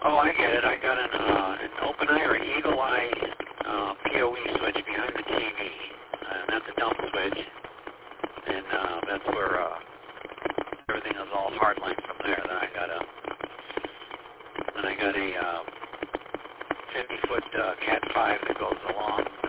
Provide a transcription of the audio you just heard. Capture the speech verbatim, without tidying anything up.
Oh, I get it. I got an, uh, an open eye or an eagle eye uh, P O E switch behind the T V, and that's a dump switch, and uh, that's where uh, everything is all hardline from there. Then I got a, then I got a uh, fifty foot uh, Cat five that goes along